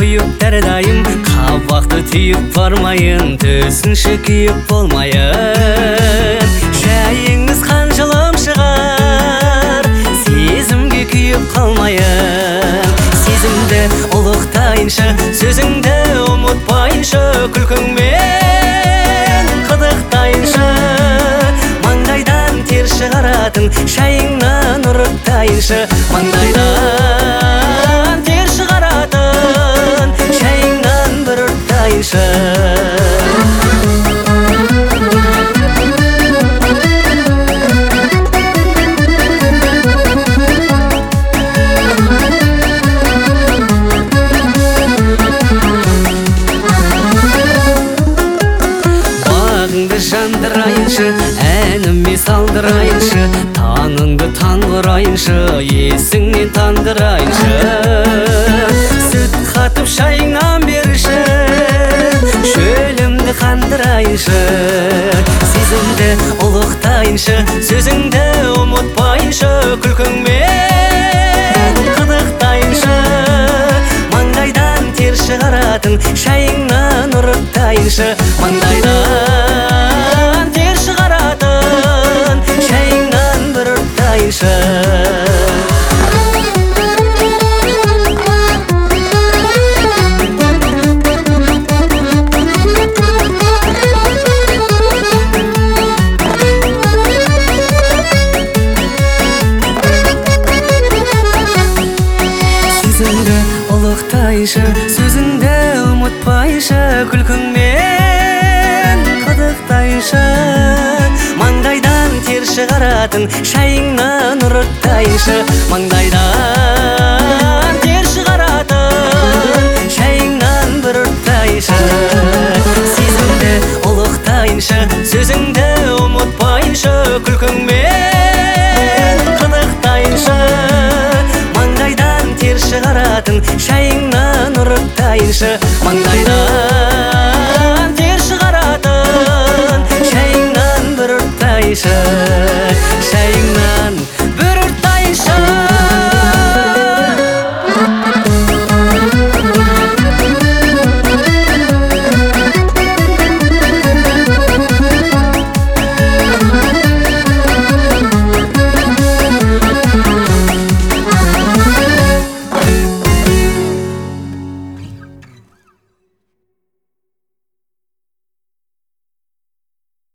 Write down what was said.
құйып дәрдайым, қабақты түйіп бармайын, төсінші күйіп болмайын. Шайыңыз қанжылым шығар, сезімге күйіп қалмайын. Сезімді ұлықтайыншы, сөзіңді ұмытпайыншы, күлкіңмен қыдықтайыншы. Маңдайдан тер шығаратын шайыңнан ұрықтайыншы, маңдайдан тер шығаратын шайыңнан бір ұрттайыншы. Жандырайыншы, әніме салдырайыншы, таңыңды таңғырайыншы, есіңнен тандырайыншы. Сүт қатып шайыңнан берші, шөлімді қандырайыншы. Сезімді ұлықтайыншы, сөзіңді ұмытпайыншы, күлкіңмен қыдықтайыншы. Маңдайдан тер шығаратын шайыңнан ұрықтайыншы, маңдайдан тер шығаратын шайыңнан бір ұрттайыншы. Сезімді ұлықтайыншы, сөзіңді ұмытпайыншы, күлкіңмен қыдықтайыншы. Маңдайдан тер шығаратын шайыңнан ұрттайыншы, маңдайдан тер шығаратын шайыңнан бір ұрттайыншы. Сезімді ұлықтайыншы, сөзіңді ұмытпайыншы, күлкіңмен қыдықтайыншы. Маңдайдан тер шығаратын шайыңнан ұрықтайыншы, маңдайдан